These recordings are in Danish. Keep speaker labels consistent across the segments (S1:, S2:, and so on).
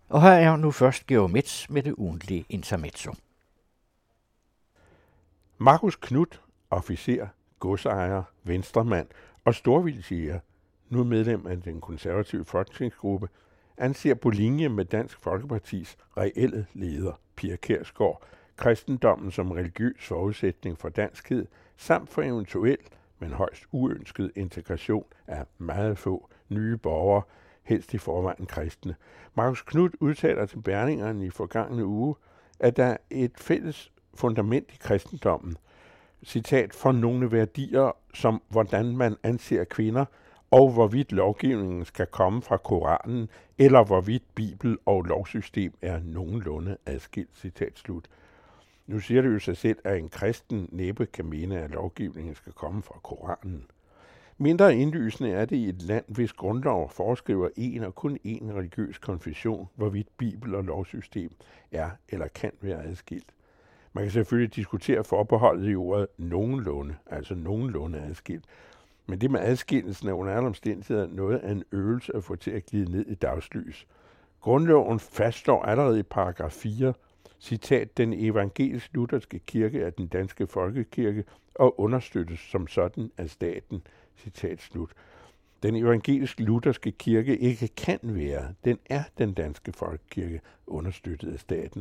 S1: Og her er nu først Georg Metz med det ugentlige intermezzo.
S2: Marcus Knuth, officer, godsejer, venstremand og storvildtjæger, nu medlem af den konservative folketingsgruppe, anser på linje med Dansk Folkepartis reelle leder, Pia Kjærsgaard, kristendommen som religiøs forudsætning for danskhed, samt for eventuel, men højst uønsket integration af meget få nye borgere, helst i forvejen kristne. Marcus Knuth udtaler til Berlingeren i forgangne uge, at der er et fælles fundament i kristendommen, citat, for nogle værdier, som hvordan man anser kvinder, og hvorvidt lovgivningen skal komme fra Koranen, eller hvorvidt Bibel og lovsystem er nogenlunde adskilt, citat slut. Nu siger det jo sig selv, at en kristen næppe kan mene, at lovgivningen skal komme fra Koranen. Mindre indlysende er det i et land, hvis grundlov foreskriver en og kun én religiøs konfession, hvorvidt Bibel og lovsystem er eller kan være adskilt. Man kan selvfølgelig diskutere forbeholdet i ordet nogenlunde, altså nogenlunde adskilt. Men det med adskillelsen er under alle omstændigheder noget af en øvelse at få til at glide ned i dagslys. Grundloven fastslår allerede i paragraf 4, citat, den evangelisk-lutherske kirke er den danske folkekirke og understøttes som sådan af staten, citat slut. Den evangelisk-lutherske kirke ikke kan være, den er den danske folkekirke, understøttet af staten.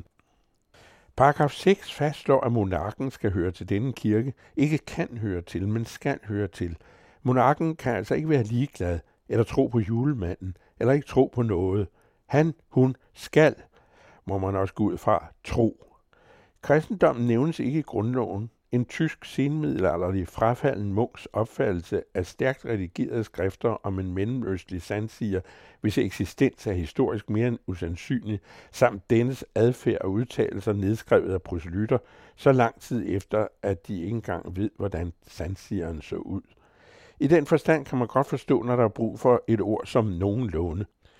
S2: Paragraf 6 fastslår, at monarken skal høre til denne kirke, ikke kan høre til, men skal høre til. Monarken kan altså ikke være ligeglad, eller tro på julemanden, eller ikke tro på noget. Han, hun, skal, må man også gå ud fra, tro. Kristendommen nævnes ikke i grundloven. En tysk senmiddelalderlig frafalden munks opfattelse af stærkt redigerede skrifter om en mellemøstlig sandsiger, hvis eksistens er historisk mere end usandsynlig, samt dennes adfærd og udtalelser nedskrevet af proselytter, så lang tid efter, at de ikke engang ved, hvordan sandsigeren så ud. I den forstand kan man godt forstå, når der er brug for et ord som nogenlunde.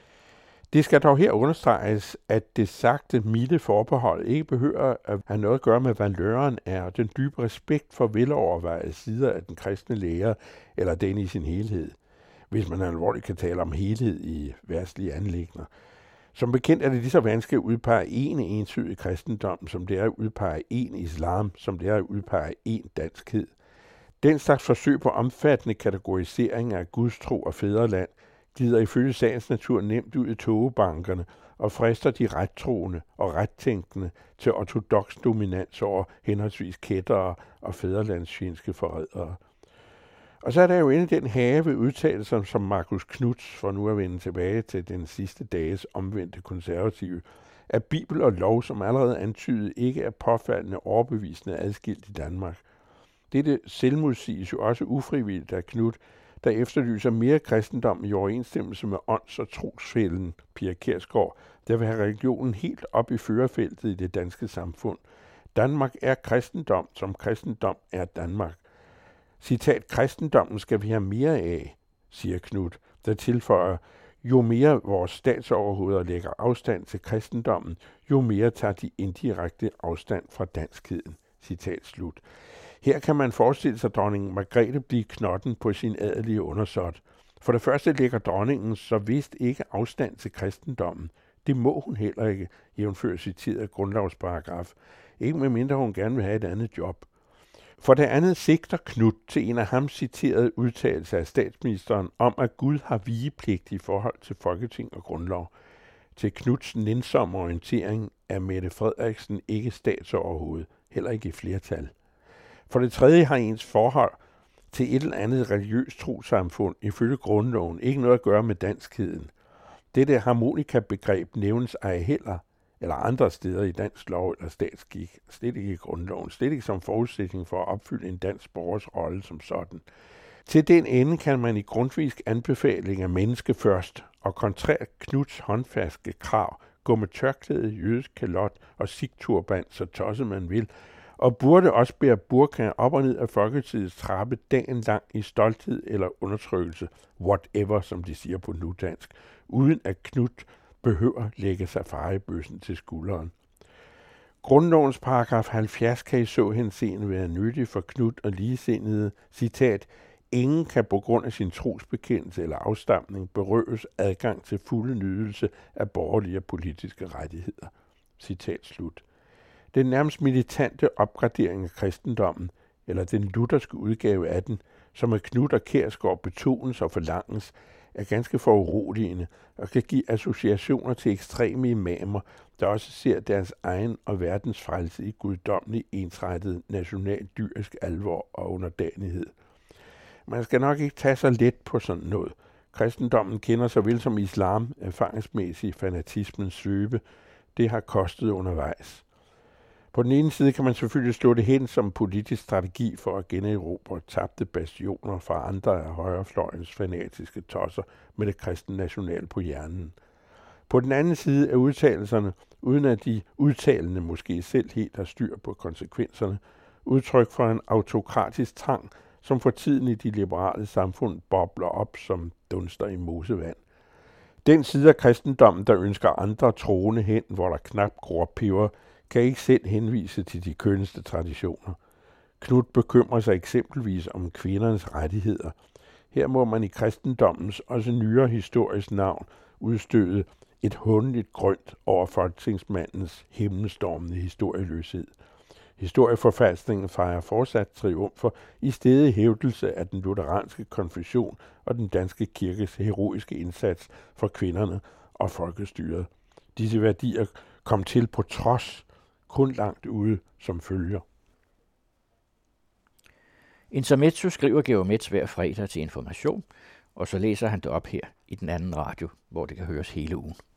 S2: Det skal dog her understreges, at det sagte milde forbehold ikke behøver at have noget at gøre med, hvad løren er, og den dybe respekt for velovervejede sider af den kristne lære, eller den i sin helhed, hvis man alvorligt kan tale om helhed i verdslige anliggender. Som bekendt er det lige så vanskeligt at udpege en entydig kristendom, som det er at udpege en islam, som det er at udpege en danskhed. Den slags forsøg på omfattende kategorisering af gudstro og fædreland glider ifølge sagens natur nemt ud i togebankerne og frister de rettroende og rettænkende til ortodoks dominans over henholdsvis kættere og fædrelandsfjendske forrædere. Og så er der jo inde den have udtalelser som Marcus Knuth, for nu at vende tilbage til den sidste dages omvendte konservative, at Bibel og lov, som allerede antydet, ikke er påfaldende overbevisende adskilt i Danmark. Dette selvmodsiges jo også ufrivilligt af Knuth, der efterlyser mere kristendom i overensstemmelse med ånds- og trosfælden, Pia Kjærsgaard, der vil have religionen helt op i førerfeltet i det danske samfund. Danmark er kristendom, som kristendom er Danmark. Citat, kristendommen skal vi have mere af, siger Knuth, der tilføjer, jo mere vores statsoverhoveder lægger afstand til kristendommen, jo mere tager de indirekte afstand fra danskheden. Citat slut. Her kan man forestille sig dronning Margrethe blive knotten på sin adelige undersåt. For det første lægger dronningen så vist ikke afstand til kristendommen. Det må hun heller ikke, jævnfør citeret grundlovsparagraf. Ikke medmindre hun gerne vil have et andet job. For det andet sigter Knuth til en af ham citerede udtalelse af statsministeren om, at Gud har vigepligt i forhold til Folketing og grundlov. Til Knuths nænsomme orientering er Mette Frederiksen ikke statsoverhoved, heller ikke i flertal. For det tredje har ens forhold til et eller andet religiøst trossamfund ifølge grundloven ikke noget at gøre med danskheden. Dette harmonikabegreb nævnes ej heller, eller andre steder i dansk lov eller statsskik, slet ikke i grundloven, slet ikke som forudsætning for at opfylde en dansk borgers rolle som sådan. Til den ende kan man i grundtvigsk anbefaling af menneske først, og kontrært Knuths håndfaste krav, gå med tørklæde, jødisk kalot og sikturban, så tosset man vil, og burde også bære burka op og ned af Folketidets trappe dagen lang i stolthed eller undertrykkelse, whatever, som de siger på nudansk, uden at Knuth behøver lægge safaribøssen til skulderen. Grundlovens paragraf 70 kan i så henseende være nyttig for Knuth og ligesindede, citat, Ingen kan på grund af sin trosbekendelse eller afstamning berøves adgang til fulde nydelse af borgerlige og politiske rettigheder. Citat slut. Den nærmest militante opgradering af kristendommen, eller den lutherske udgave af den, som af Knud og Kjærsgaard betones og forlanges, er ganske foruroligende og kan give associationer til ekstreme imamer, der også ser deres egen og verdens frelse i guddommelig ensrettet national dyrisk alvor og underdanighed. Man skal nok ikke tage så let på sådan noget. Kristendommen kender såvel som islam erfaringsmæssig fanatismens svøbe. Det har kostet undervejs. På den ene side kan man selvfølgelig slå det hen som politisk strategi for at generobre tabte bastioner fra andre af højrefløjens fanatiske tosser med det kristne national på hjernen. På den anden side er udtalelserne, uden at de udtalende måske selv helt har styr på konsekvenserne, udtryk for en autokratisk trang, som for tiden i de liberale samfund bobler op som dunster i mosevand. Den side af kristendommen, der ønsker andre troende hen, hvor der knap gror peber, kan ikke selv henvise til de kønneste traditioner. Knud bekymrer sig eksempelvis om kvindernes rettigheder. Her må man i kristendommens også nyere historisk navn udstøde et hånligt grønt over folketingsmandens himmelstormende historieløshed. Historieforfalskningen fejrer fortsat triumfer i stedig hævdelse af den lutheranske konfession og den danske kirkes heroiske indsats for kvinderne og folkestyret. Disse værdier kom til på trods, kun langt ude som følger.
S1: Intermezzo skriver Georg Metz hver fredag til Information, og så læser han det op her i den anden radio, hvor det kan høres hele ugen.